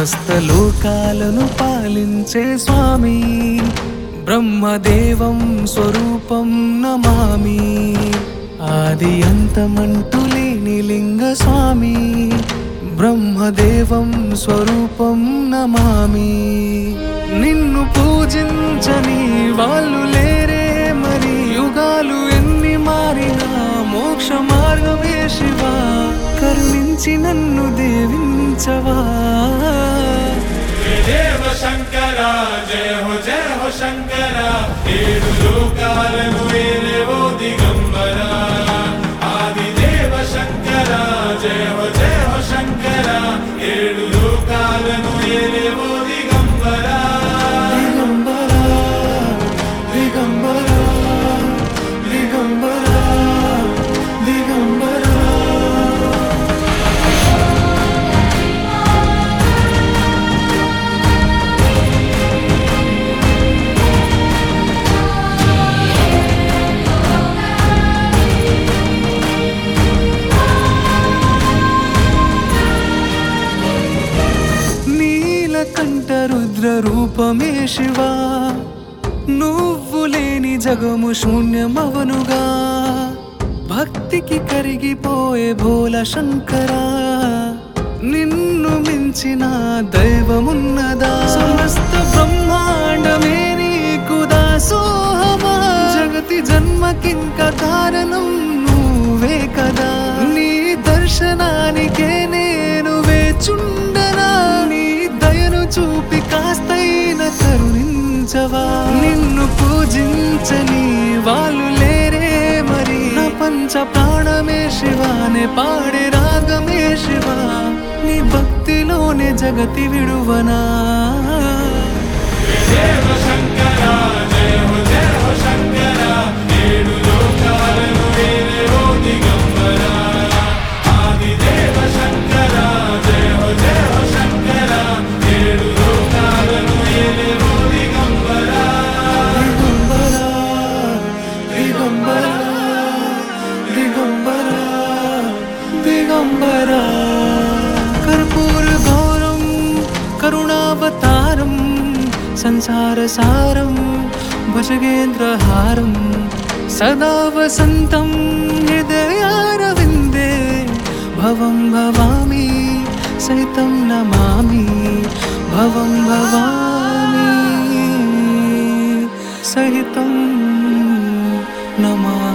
సమస్త లోకాలను పాలించే స్వామి, బ్రహ్మదేవం స్వరూపం నమామి. ఆది అంతమంటూ లేని లింగ స్వామి, బ్రహ్మదేవం స్వరూపం నమామి. నిన్ను పూజించని వాళ్ళు లేరే మరి, యుగాలు ఎన్ని మారినా మోక్ష మార్గమే శివ, కరుణించి నన్ను దేవించవా. దేవ శంకర జయ హో శంకర, ఏడు లోకాలను ఏలేవో దిగంబర. ఆది దేవ శంకర జయ హో శంకర, ఏడు లోకాలను ఏలేవో దిగంబర. దిగంబర దిగంబర దిగంబర దిగంబర. నీలకంఠ రుద్ర రూపమే శివా, నువ్వు లేని జగము శూన్యమవనుగా. భక్తికి కరిగిపోయే భోల శంకరా, నిన్ను మించిన దైవమున్నదా. సమస్త బ్రహ్మాండమే నీకు దాసోహమా, జగతి జన్మకింక కారణం నువ్వే కదా. నీ దర్శనానికే నేను వేచుండనా, నీ దయను చూపి కాస్తైన కరుణించవా. నిన్ను పూజించని వాళ్ళు లేరే మరి, నా పంచ ప్రాణమే శివానే పాడే రాగమే శివ, నీ భక్తిలోనే జగతి విడువనా. దేవ శంకర జయ హో శంకర, ఏడు లోకాలను ఏలేవో దిగంబర. ఆది దేవ శంకర జయ హో శంకర, ఏడు లోకాలను ఏలేవో దిగంబర. దిగంబర దిగంబర దిగంబర. కర్పూర గౌరం కరుణావతారం, సంసార సారం భుజగేంద్రహారం, సదా వసంతం హృదయారవిందే. భవం భవామి సహితం నమామి, భవం భవామి సహితం నమామి.